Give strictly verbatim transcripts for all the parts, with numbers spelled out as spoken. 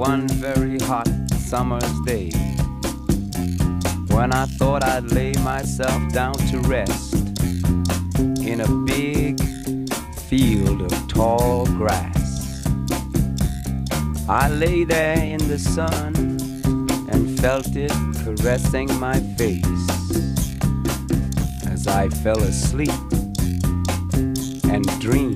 one very hot summer's day, when I thought I'd lay myself down to rest in a big field of tall grass. I lay there in the sun and felt it caressing my face as I fell asleep and dreamed.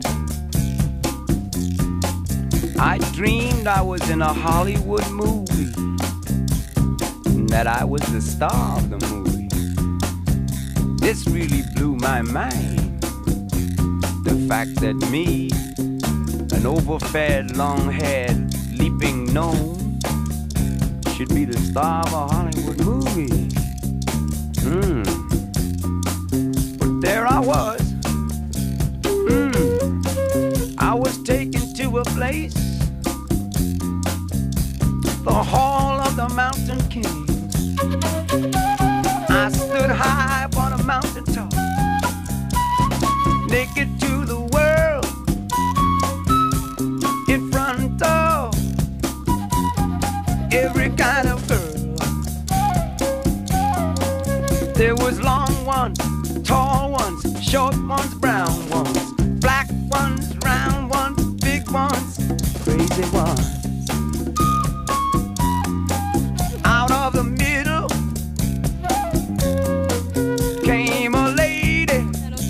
I dreamed I was in a Hollywood movie, and that I was the star of the movie. This really blew my mind, the fact that me, an overfed, long-haired, leaping gnome, should be the star of a Hollywood movie. Mm. But there I was. Mm. I was taken to a place, the Hall of the Mountain King. I stood high upon a mountain top, naked to the world, in front of every kind of girl. There was long ones, tall ones, short ones, brown ones, black ones, round ones, big ones, crazy ones. Out of the middle came a lady.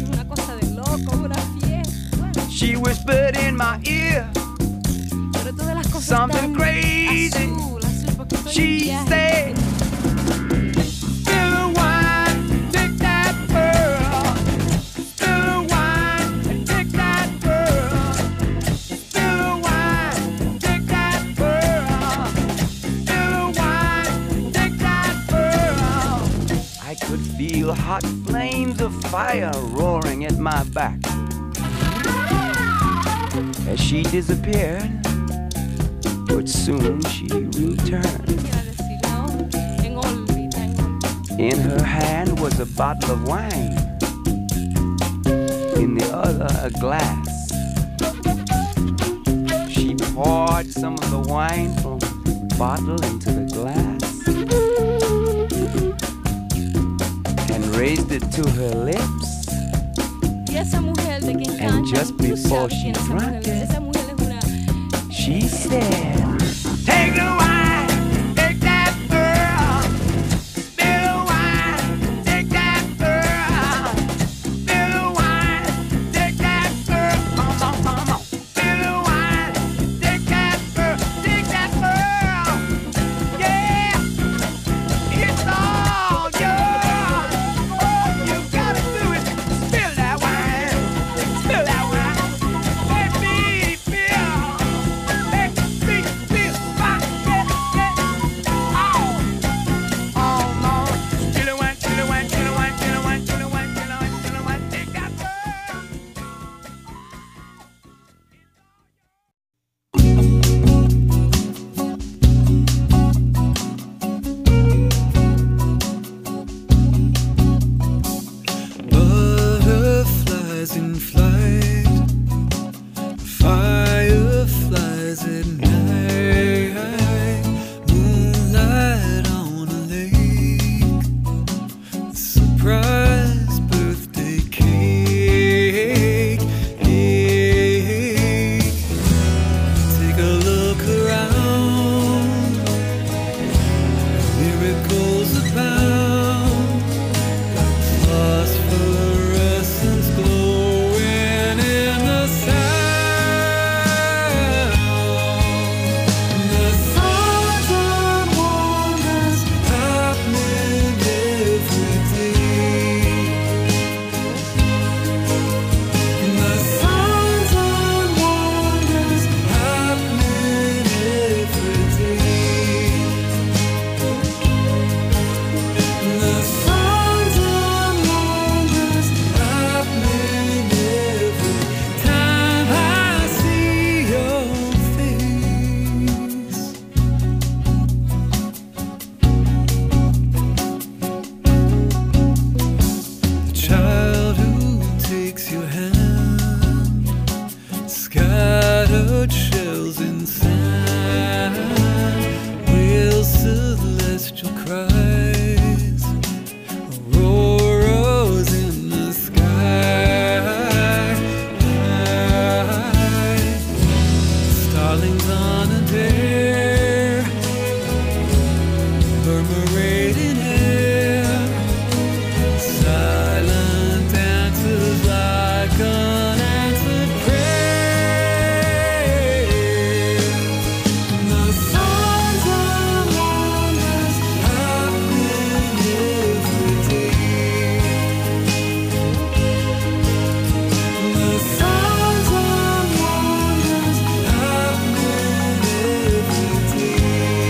She whispered in my ear something crazy. She said, spill the wine, take that pearl. Spill the wine and take that pearl. Spill the wine, take that pearl. Spill the wine, take that pearl. I could feel hot flames of fire roaring at my back as she disappeared. But soon she returned. In her hand was a bottle of wine, in the other a glass. She poured some of the wine from the bottle into the glass and raised it to her lips. And just before she drank it, she said, take the wine, take that pearl. Spill the wine, take that pearl. Spill the wine, take that pearl. Come on, come on. Spill the wine, take that pearl, take that pearl. Yeah, it's all yours. You gotta do it. Spill that wine, spill that wine. Let me feel. Butterflies in flight, fireflies at night, moonlight on a lake, surprise birthday cake. Take a look around, miracles abound, phosphorescence glowing in the sound. The signs and wonders happening every day. The signs and wonders happening every day. braided hair, silent answers like unanswered prayer. The signs and wonders happen every day. The signs and wonders happen every day.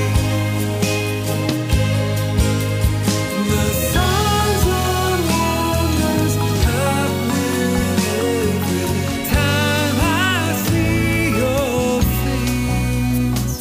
The signs and wonders happen every time I see your face.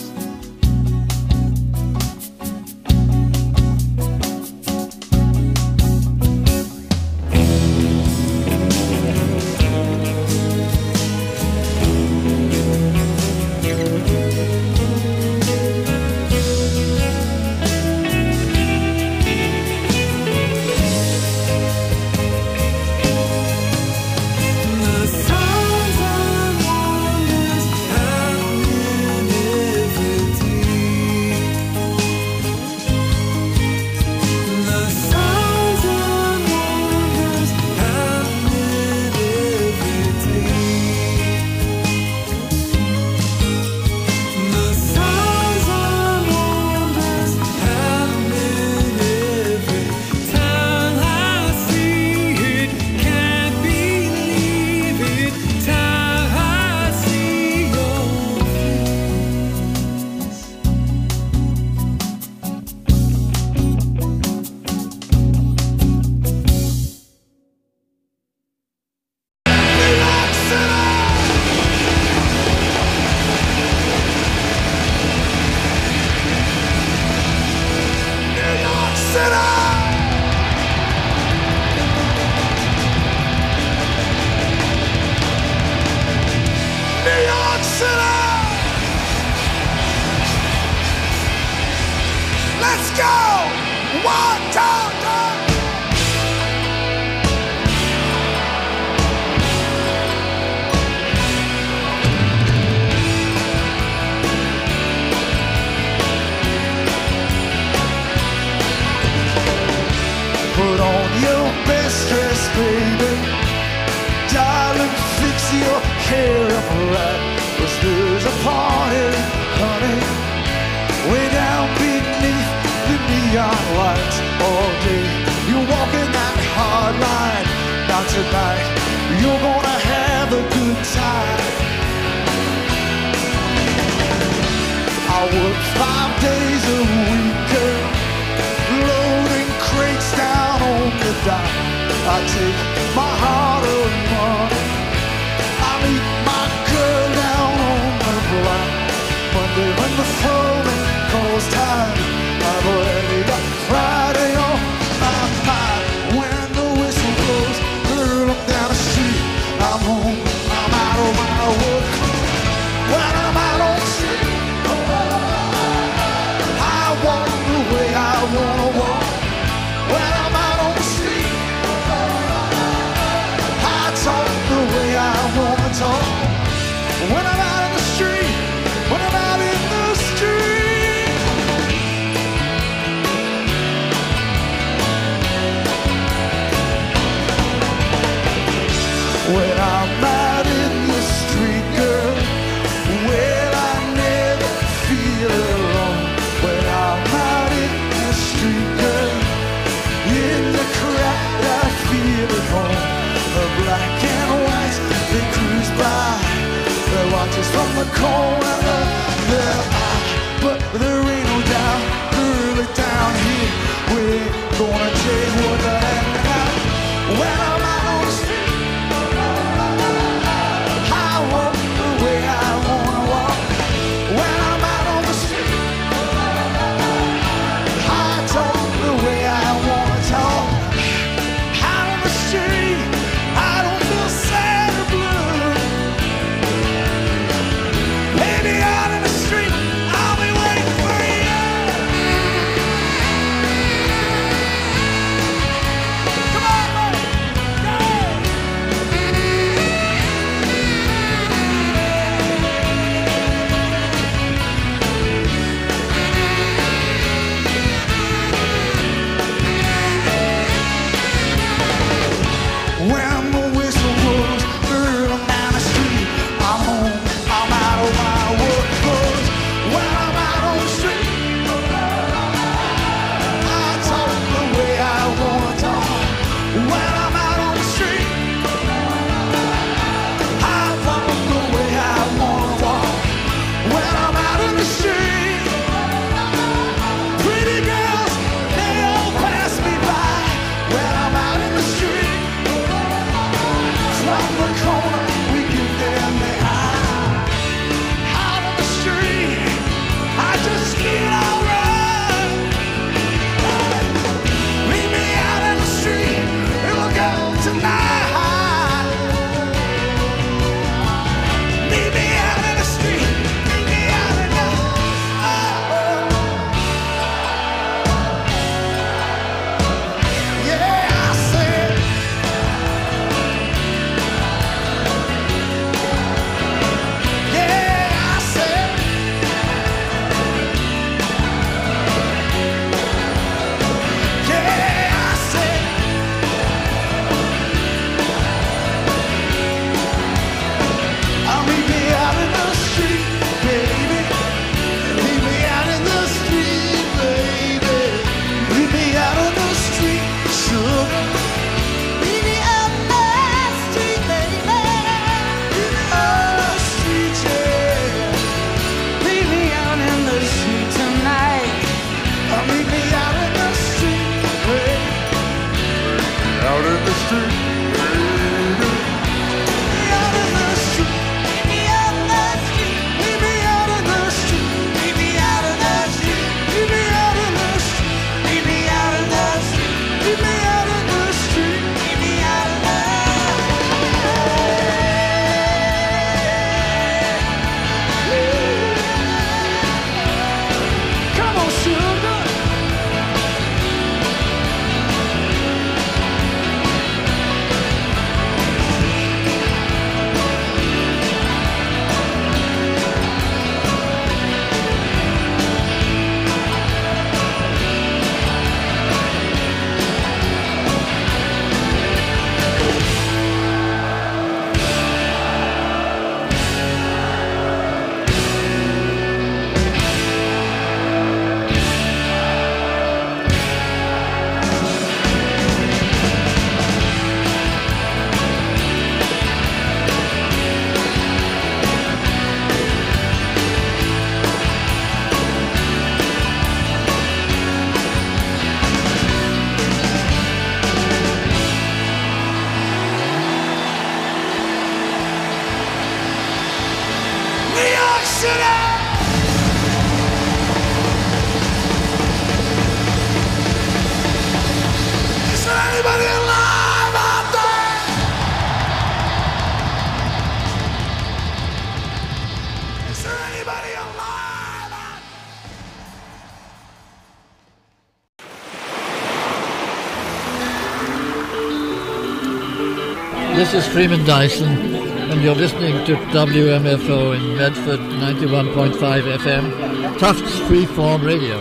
The signs and wonders happen every day. The signs and wonders happen every day. The signs and wonders happen every time I see it. Can't believe it. Time I see your Let's go! One, two, three. Put on your best dress, baby. Darling, fix your hair up right. 'Cause there's a party, honey, way down beneath the neon lights. All day you're walking that hard line. Now tonight you're gonna have a good time. I work five days a week, girl, loading crates down on the dock. I take my hard earned money, I meet my girl down on the block. Monday when the phone calls time, I've already got Friday on my mind. When the whistle blows, girl, I'm down the street. I'm home, I'm out of my work. When I'm out on the street, I walk the way I wanna walk. When I'm out on the street, I talk the way I wanna talk. When I'm out in the street, when I'm out in the street. When I'm out in the street, girl, well, I never feel alone. When I'm out in the street, girl, in the crowd I feel at home. The black and white, they cruise by. They watch us from the corner of their eye. But there ain't no doubt, early down here, we're gonna take what the heck out. When I'm out on the street, I walk the way I wanna walk. When I'm out on the street, I talk the way I wanna talk. Out on the street, I don't feel sad or blue. Baby, out in the street, I'll be waiting for you. Come on, buddy. This is Freeman Dyson, and you're listening to W M F O in Medford, ninety-one point five F M, Tufts Freeform Radio.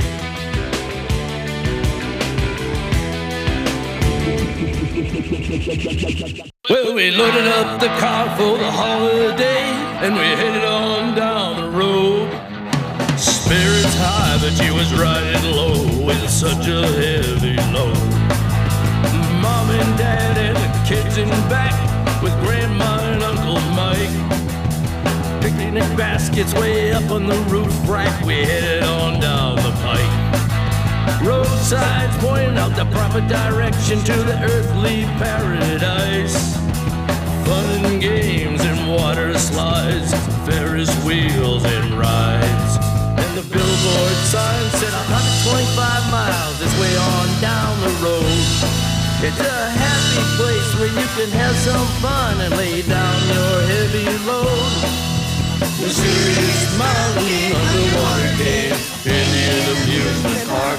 Well, we loaded up the car for the holiday, and we headed on down the road. Spirits high, but she was riding low with such a heavy load. Mom and Dad and the kids in back with Grandma and Uncle Mike. Picnic baskets way up on the roof rack, we headed on down the pike. Roadsides pointing out the proper direction to the earthly paradise. Fun and games and water slides, Ferris wheels and rides. And the billboard sign said one hundred twenty-five miles this way on down the road. It's a happy place where you can have some fun and lay down your heavy load. Mysterious mountain underwater cave, Indian amusement park.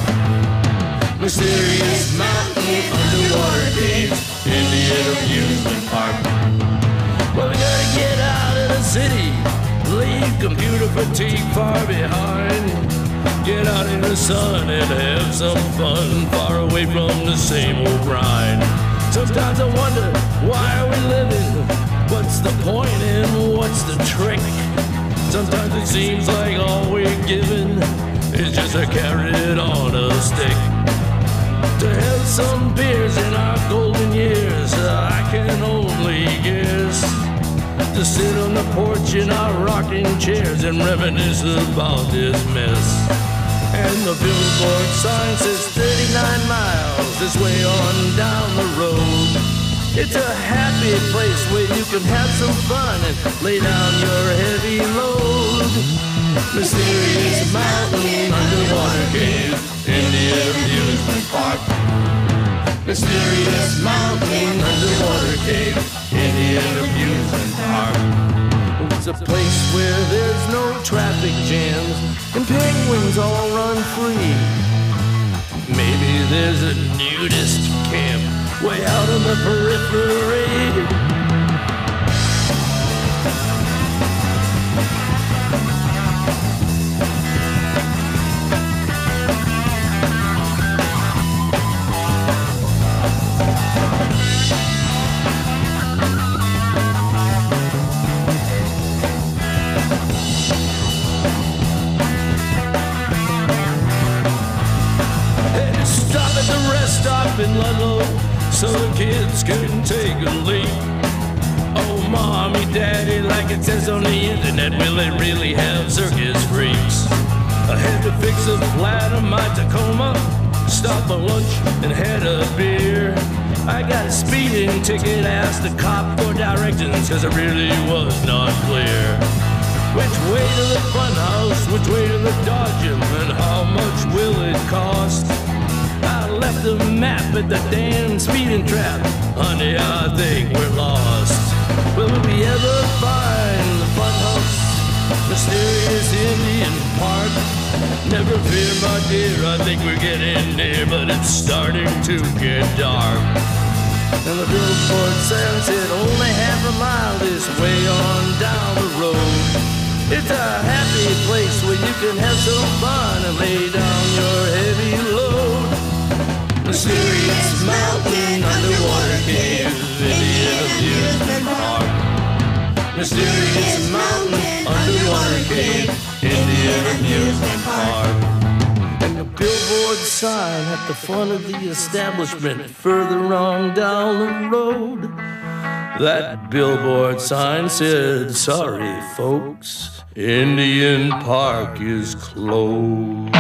Mysterious mountain underwater cave, Indian amusement park. Well, we gotta get out of the city, leave computer fatigue far behind. Get out in the sun and have some fun, far away from the same old grind. Sometimes I wonder, why are we living? What's the point and what's the trick? Sometimes it seems like all we're given is just a carrot on a stick. To have some beers in our golden years, I can only guess. To sit on the porch in our rocking chairs and reminisce about this mess. And the billboard sign says thirty-nine miles this way on down the road. It's a happy place where you can have some fun and lay down your heavy load. Mysterious mountain underwater cave, Indian amusement park. Mysterious mountain underwater cave, Indian amusement park. It's a place where there's no traffic jams and penguins all run free. Maybe there's a nudist camp way out on the periphery. Stop in Ludlow so the kids can take a leak. Oh, mommy, daddy, like it says on the internet, will it really have circus freaks? I had to fix a flat on my Tacoma, stop for lunch and had a beer. I got a speeding ticket, asked the cop for directions, cause it really was not clear. Which way to the funhouse, which way to the Dodge Gym, and how much will it cost? I left the map at the damn speeding trap. Honey, I think we're lost. Will we ever find the funhouse, mysterious Indian park? Never fear, my dear, I think we're getting near, but it's starting to get dark. And the billboard sign said only half a mile this way on down the road. It's a happy place where you can have some fun and lay down your heavy load. Mysterious mountain underwater cave, Indian amusement park. Mysterious mountain underwater cave, Indian amusement park. And the billboard sign at the front of the establishment further on down the road. That billboard sign said, sorry folks, Indian Park is closed.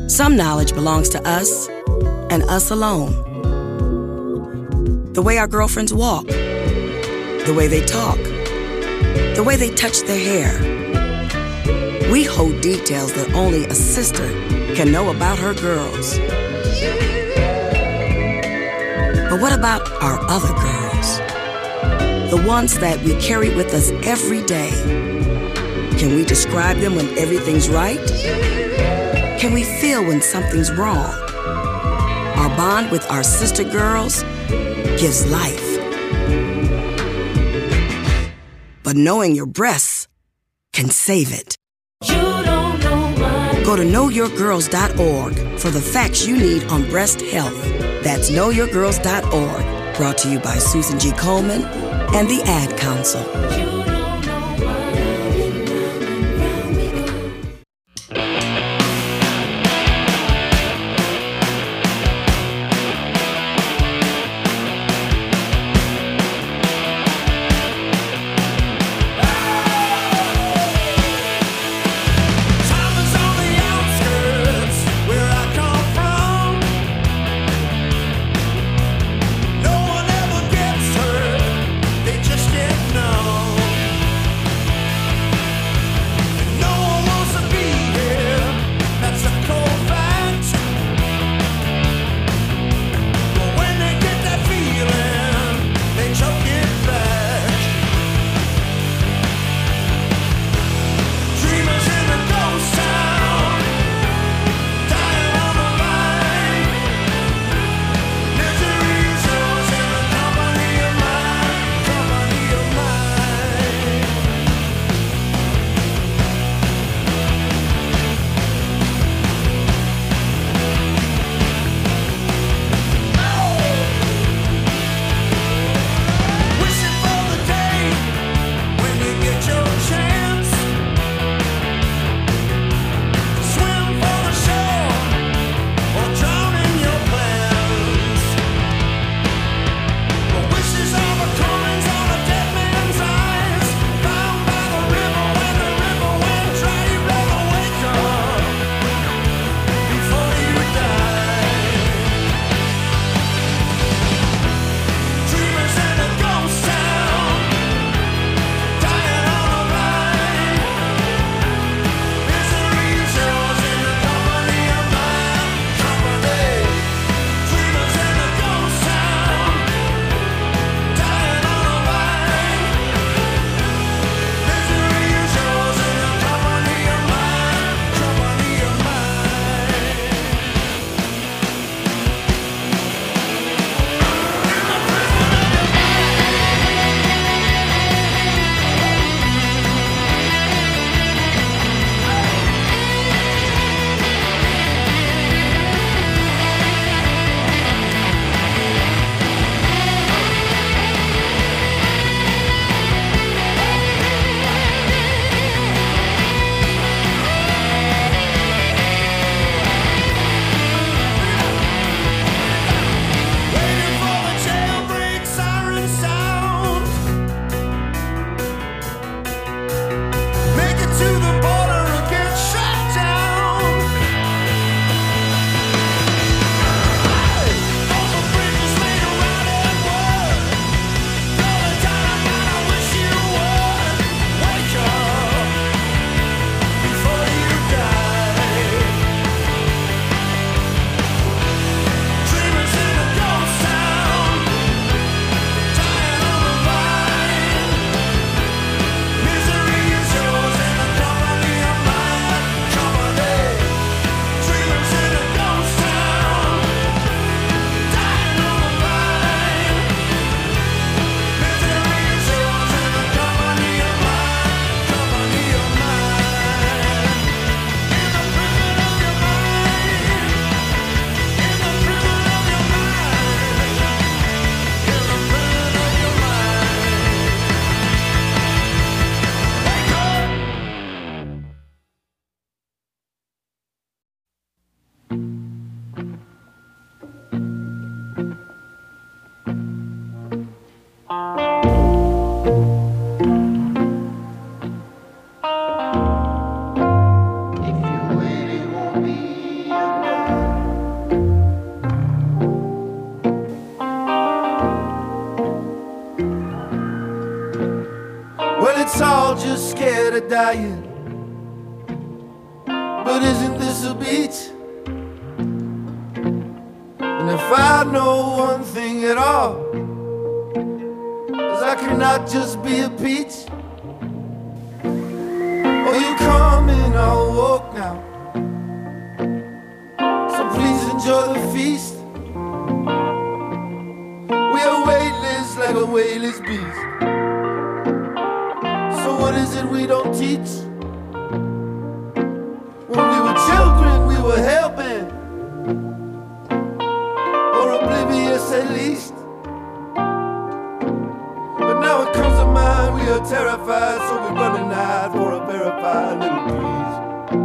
Some knowledge belongs to us and us alone. The way our girlfriends walk, the way they talk, the way they touch their hair. We hold details that only a sister can know about her girls. But what about our other girls? The ones that we carry with us every day. Can we describe them when everything's right? Can we feel when something's wrong? Our bond with our sister girls gives life. But knowing your breasts can save it. You don't know my... Go to know your girls dot org for the facts you need on breast health. That's know your girls dot org. Brought to you by Susan G. Komen and the Ad Council. You don't know my... No one ever gets hurt, they just didn't know. dying. But isn't this a beach? And if I know one thing at all, is I cannot just be a peach. Oh, you come in, I'll walk now. So please enjoy the feast. We are weightless like a weightless beast. So what is it we don't teach? When we were children, we were hell-bent, or oblivious at least. But now it comes to mind, we are terrified, so we're running out for a verified little piece.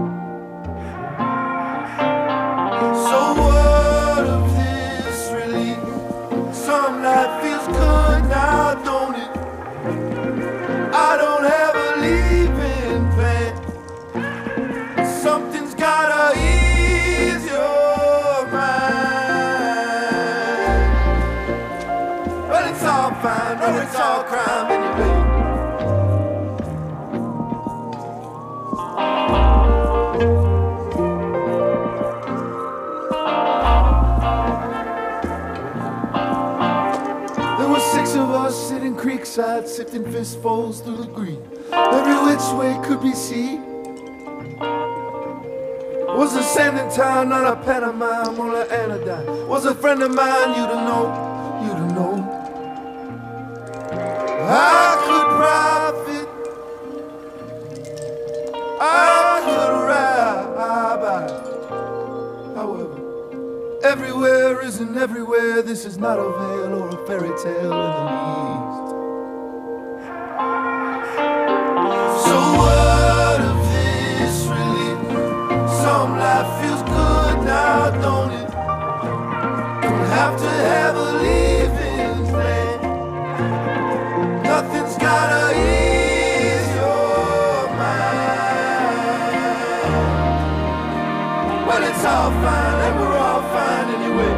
So what of this really? Some life feels good now, don't it? I don't have a leaving plan. Something's gotta ease your mind. Well, it's all fine, or it's all crime anyway. There were six of us sitting creekside, sifting fistfuls through the green. Every which way could be seen. Was a sanding town, not a pantomime or an anodyne. Was a friend of mine, you to know, you to know. I could profit, I could ride. However, everywhere isn't everywhere. This is not a veil or a fairy tale in the least. So what of this really? Some life feels good now, don't it? Don't have to have a leaving plan. Nothing's gotta ease your mind. Well, it's all fine, and we're all fine anyway.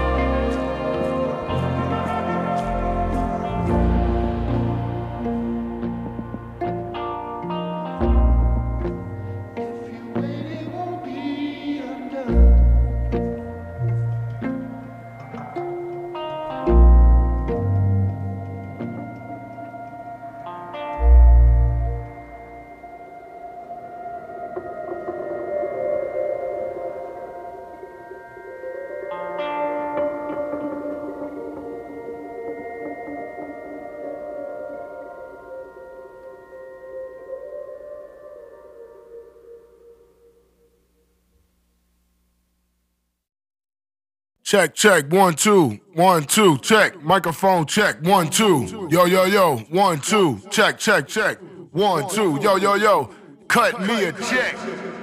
Check, check, one, two, one, two, check, microphone check, one, two, yo, yo, yo, one, two, check, check, check, one, two, yo, yo, yo, cut me a check.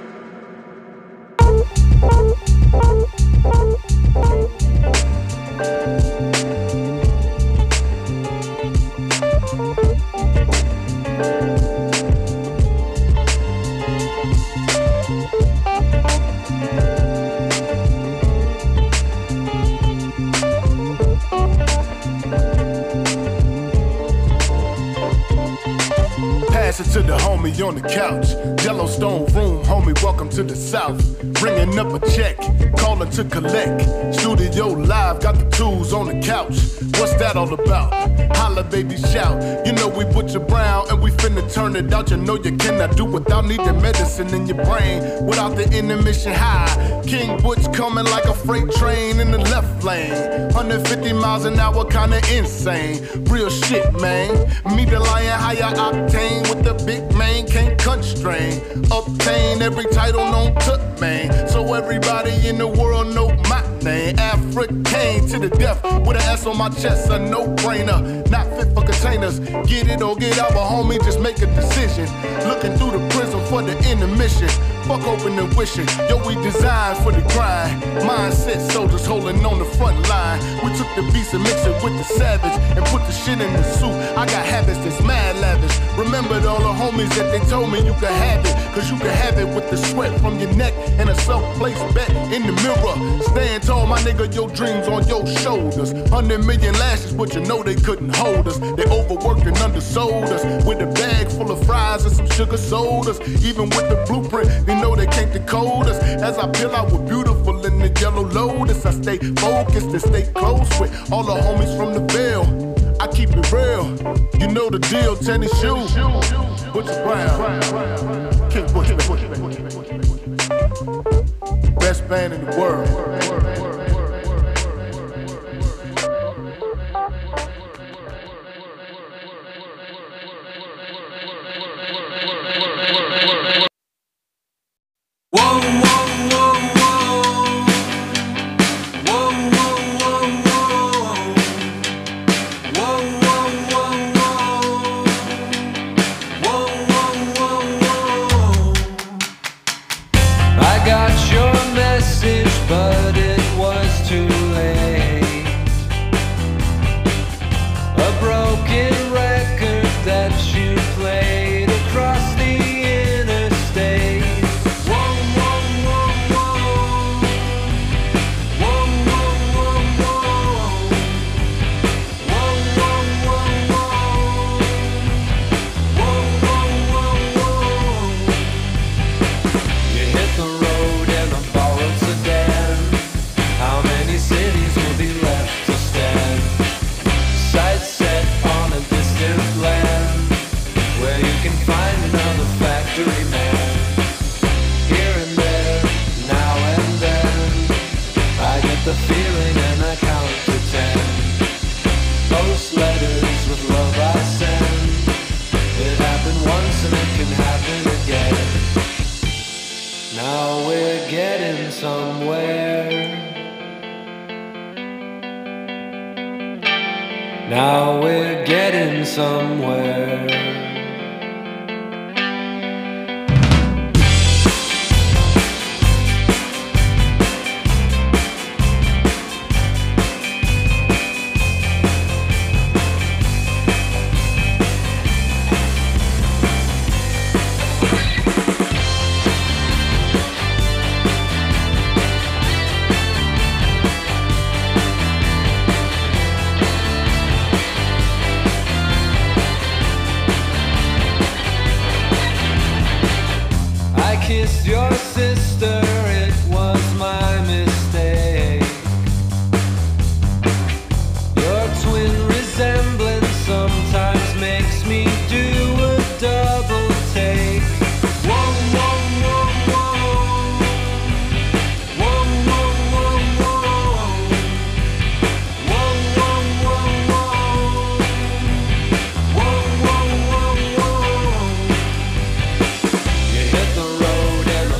Pass it to the homie on the couch. Yellowstone room, homie, welcome to the South. Ringing up a check, calling to collect. Studio live, got the tools on the couch. What's that all about? Holla, baby, shout. You know we Butcher Brown and we finna turn it out. You know you cannot do without needing medicine in your brain. Without the intermission high. King Butch coming like a freight train in the left lane. one hundred fifty miles an hour, kinda insane. Real shit, man. Me the lion, higher octane with the big man, can't constrain. Obtain every title known to man. So everybody in the world know my name. African to the death with an S on my chest, a no-brainer. Not fit for containers. Get it or get out, but homie, just make a decision. Looking through the prism for the intermission. Fuck open and wishing. Yo, we designed for the grind. Mindset soldiers holding on the front line. We took the beast and mixed it with the savage and put the shit in the soup. I got habits that's mad lavish. Remembered all the homies that they told me you could have it. Cause you can have it with the sweat from your neck and a self-placed bet. in the mirror. Stand tall, my nigga, your dreams on your shoulders. Hundred million lashes, but you know they couldn't hold us. They overworked and undersold us with a bag full of fries and some sugar sodas. Even with the blueprint, they know they can't decode us. As I peel out with beautiful in the yellow lotus, I stay focused and stay close with all the homies from the Ville. I keep it real, you know the deal. Tennis shoes, Butcher Brown, King Butcher, best band in the world. Now we're getting somewhere. Your sister, it was my mistake. Your twin resemblance sometimes makes me do a double take. Whoa, whoa, whoa, whoa. Whoa, whoa, whoa, whoa. Whoa, whoa, whoa, whoa. Whoa, whoa, whoa, whoa. You hit the road.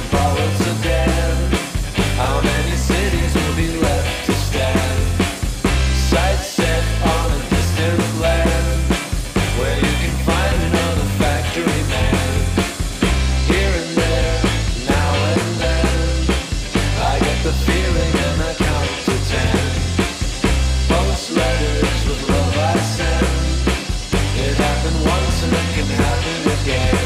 How many cities will be left to stand? Sights set on a distant land, where you can find another factory man. Here and there, now and then, I get the feeling and I count to ten. Post letters with love I send. It happened once and it can happen again.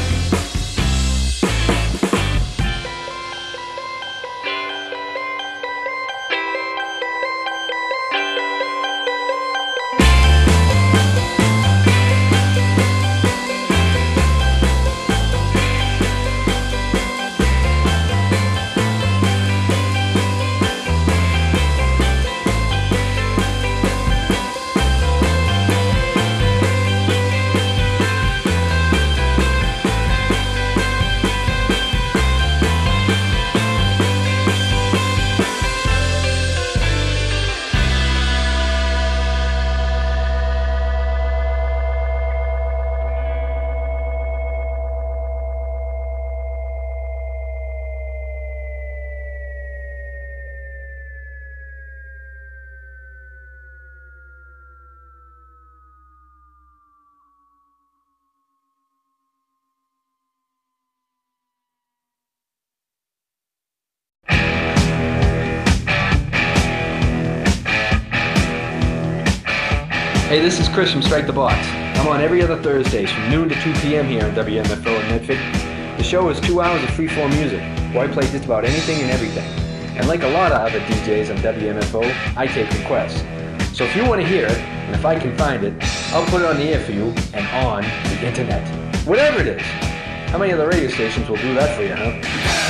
Hey, this is Chris from Strike the Box. I'm on every other Thursdays from noon to two p.m. here on W M F O in Medford. The show is two hours of free-form music, where I play just about anything and everything. And like a lot of other D Js on W M F O, I take requests. So if you want to hear it, and if I can find it, I'll put it on the air for you and on the internet. Whatever it is. How many other radio stations will do that for you, huh?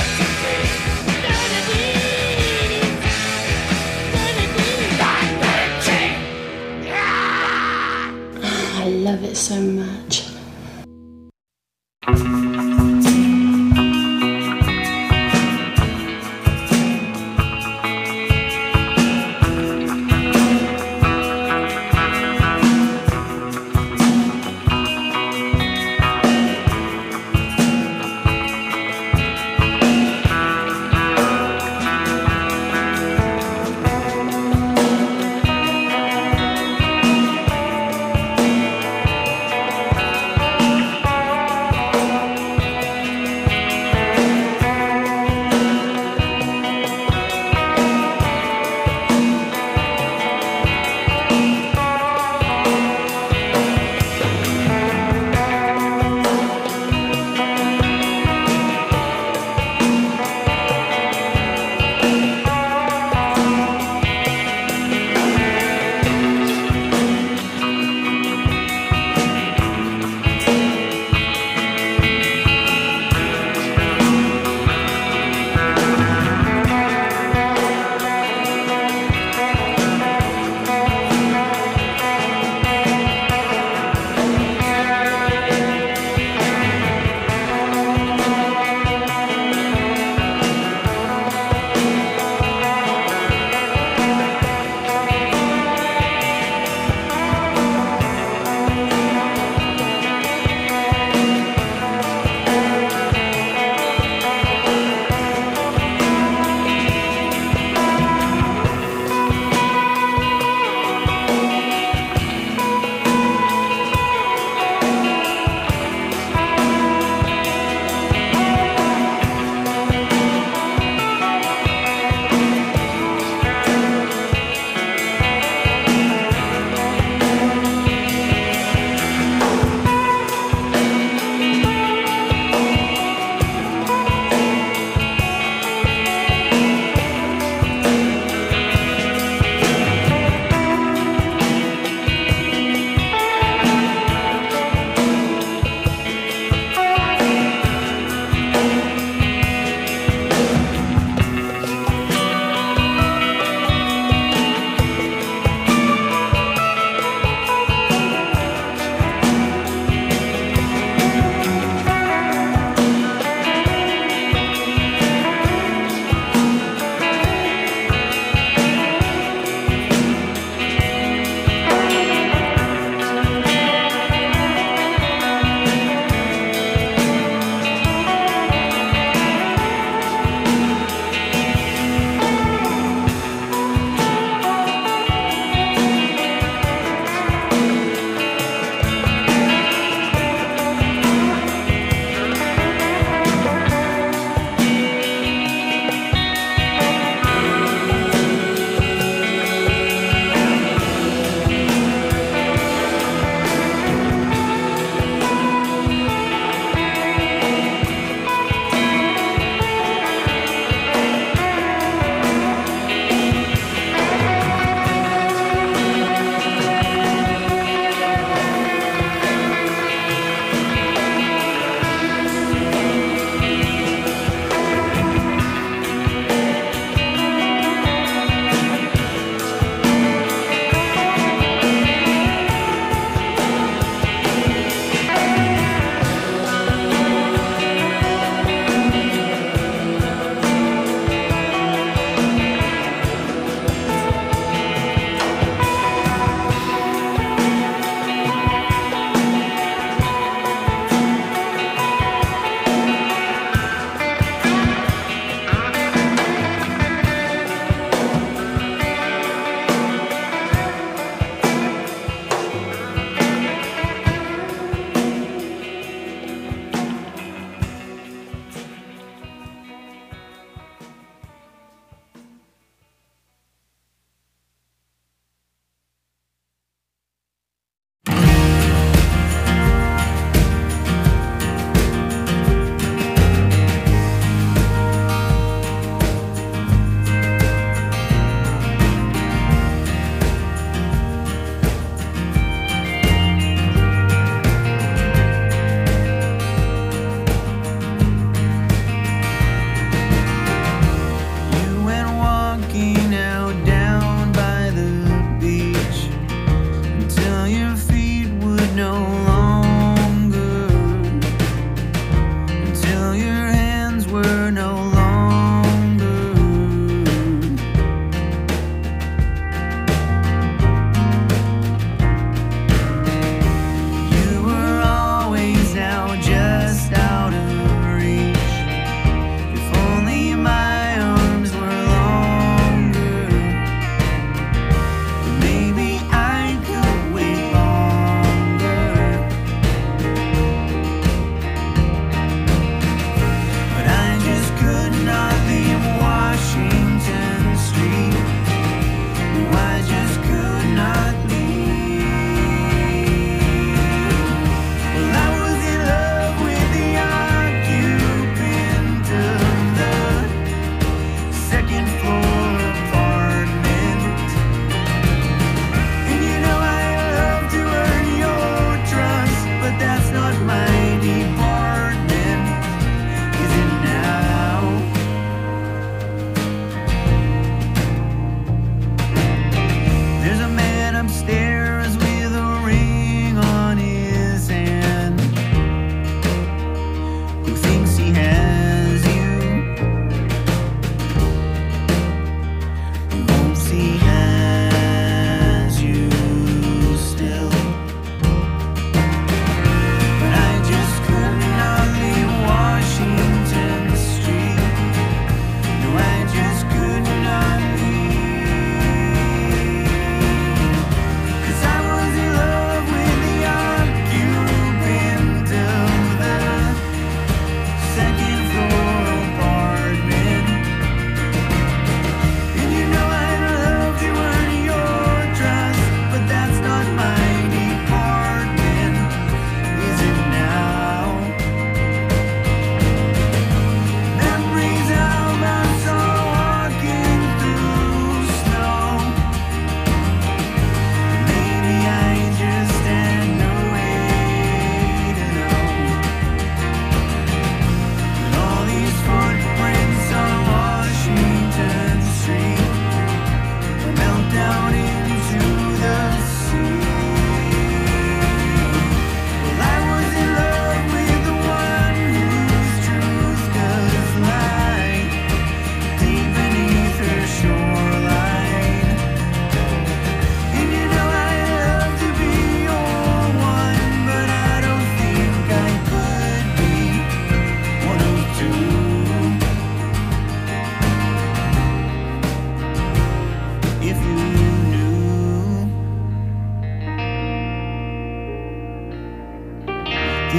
I love it so much.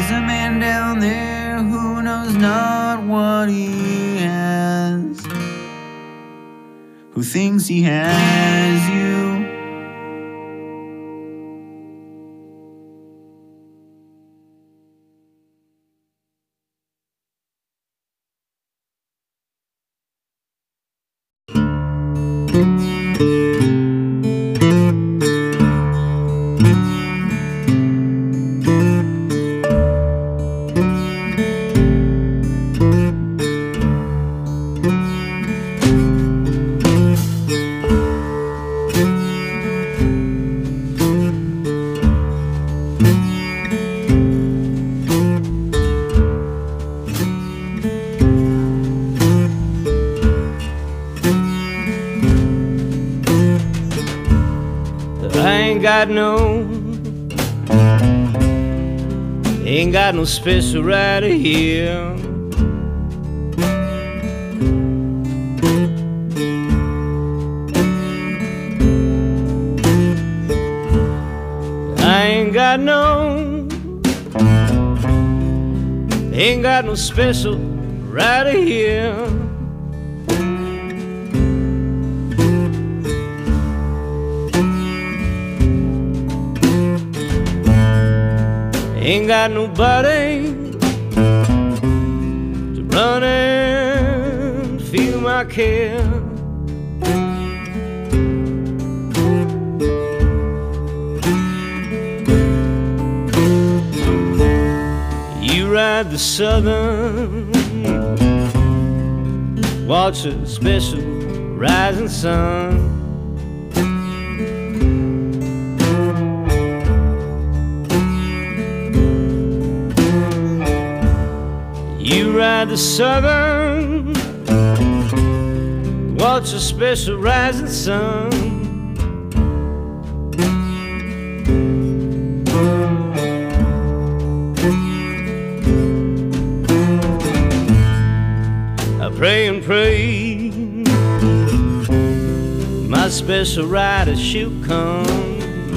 There's a man down there who knows not what he has, who thinks he has you. Got no, ain't got no special right here. I ain't got no, ain't got no special right here. Ain't got nobody to run and feel my care. You ride the southern, watch a special rising sun. You ride the southern, watch a special rising sun. I pray and pray my special rider she'll come.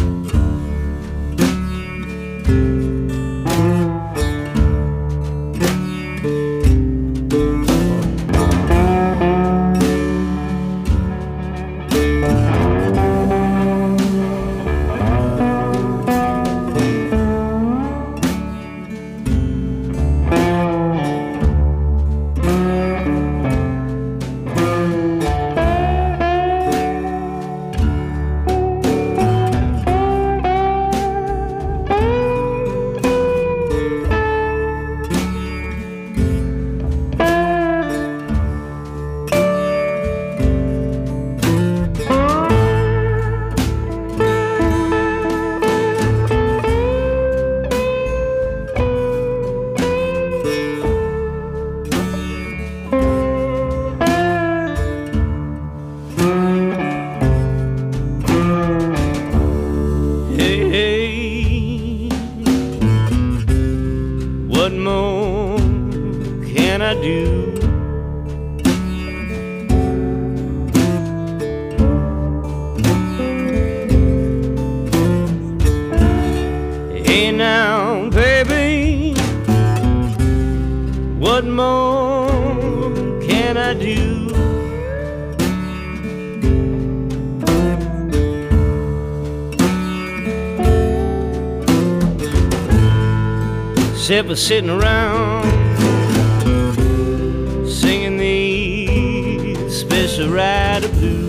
What more can I do? Hey now, baby, what more can I do? Except for sitting around singing these special rider blues.